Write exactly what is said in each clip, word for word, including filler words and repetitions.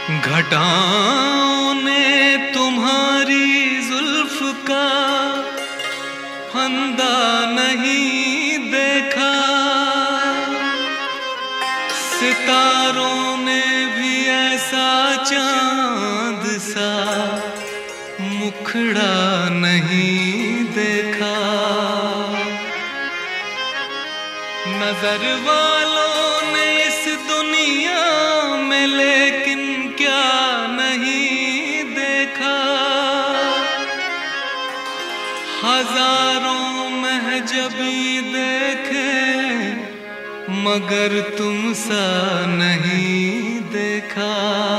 घटाओं ने तुम्हारी जुल्फ का फंदा नहीं देखा, सितारों ने भी ऐसा चांद सा मुखड़ा नहीं देखा। नजर वालों ने इस दुनिया में लेकिन क्या नहीं देखा, हजारों महजबी देखे मगर तुम सा नहीं देखा।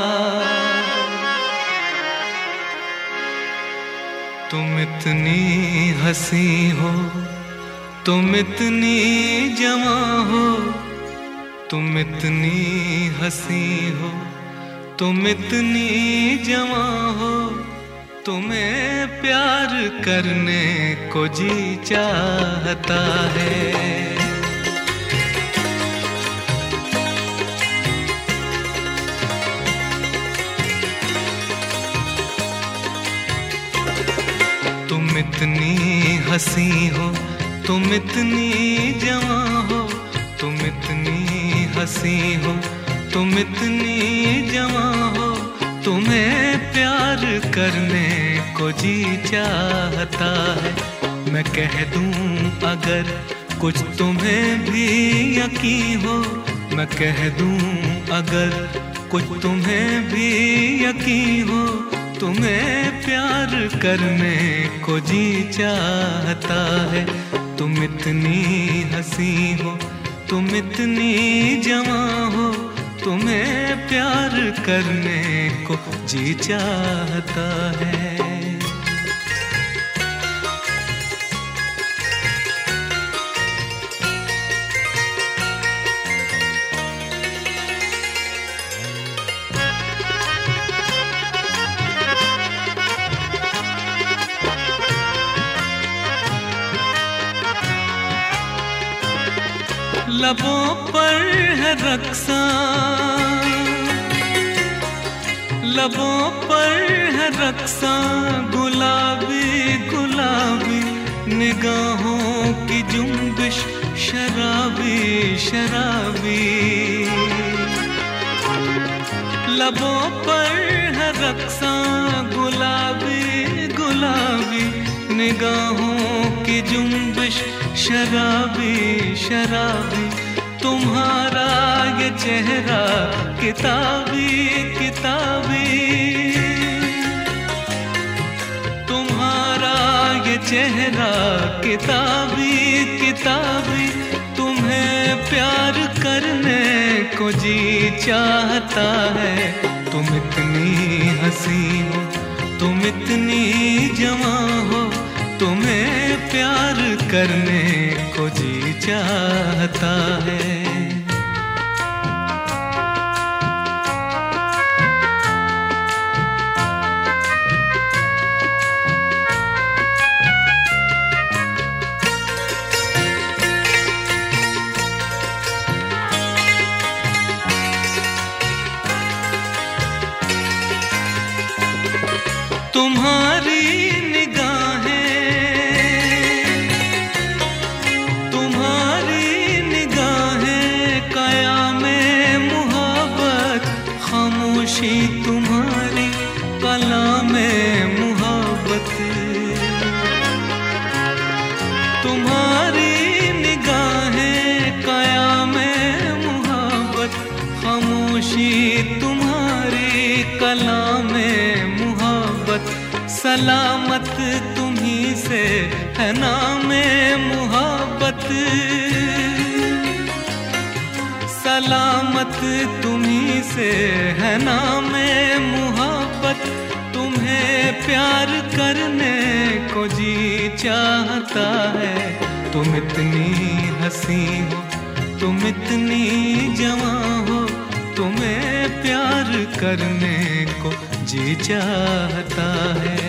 तुम इतनी हंसी हो, तुम इतनी जवां हो, तुम इतनी हंसी हो, तुम इतनी जवां हो, तुम्हें प्यार करने को जी चाहता है। तुम इतनी हंसी हो, तुम इतनी जवां हो, तुम इतनी हंसी हो, तुम इतनी जवां हो, तुम्हें प्यार करने को जी चाहता है। मैं कह दूं अगर कुछ तुम्हें भी यकीन हो, मैं कह दूं अगर कुछ तुम्हें भी यकीन हो, तुम्हें प्यार करने को जी चाहता है। तुम इतनी हंसी हो, तुम इतनी जवां हो, तुम्हें प्यार करने को जी चाहता है। लबों पर है रक्सा, लबों पर है रक्सा, गुलाबी गुलाबी निगाहों की जुम्बिश, शराबी शराबी। लबों पर है रक्सा, गुलाबी गुलाबी निगाहों की जुम्बिश, शराबी शराबी। तुम्हारा ये चेहरा किताबी किताबी, तुम्हारा ये चेहरा किताबी किताबी, तुम्हें प्यार करने को जी चाहता है। तुम इतनी हंसी हो, तुम इतनी जवां हो, तुम्हें प्यार करने को जी चाहता है। तुम्हारी तुम्हारी कलामे मुहब्बत, तुम्हारी निगाहें कयामे मुहब्बत, खामोशी तुम्हारी कलामे मुहब्बत। सलामत तुम्ही से है नामे मुहब्बत, सलामत तुम्ही से है नामे मुहब्बत। तुम्हें प्यार करने को जी चाहता है। तुम इतनी हंसी हो, तुम इतनी जवां हो, तुम्हें प्यार करने को जी चाहता है।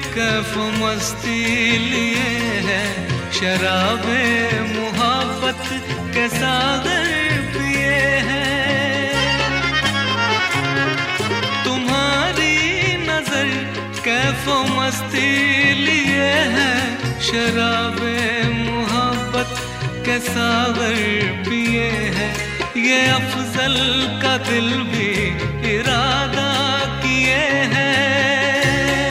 कैफ मस्ती लिए है, शराबे मुहब्बत के सागर पिए हैं। तुम्हारी नजर कैफ मस्ती लिए है, शराबे मुहब्बत के सागर पिए हैं। ये अफजल का दिल भी इरादा किए हैं,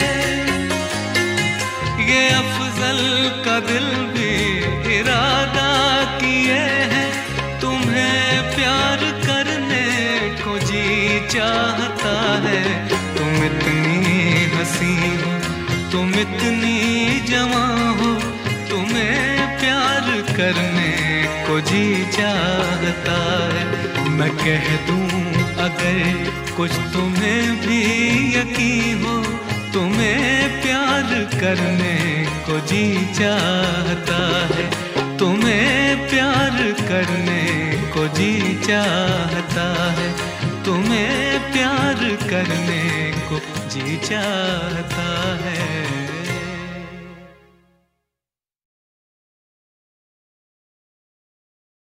ये अफजल का दिल भी इरादा किए हैं। तुम्हें प्यार करने को जी चाहता है। तुम इतनी हंसी हो, तुम इतनी जवां हो, तुम्हें प्यार करने को जी चाहता है। मैं कह दूं अगर कुछ तुम्हें भी यकीन हो, तुम्हें प्यार करने को जी चाहता है। तुम्हें प्यार करने को जी चाहता है। तुम्हें प्यार करने को जी चाहता है।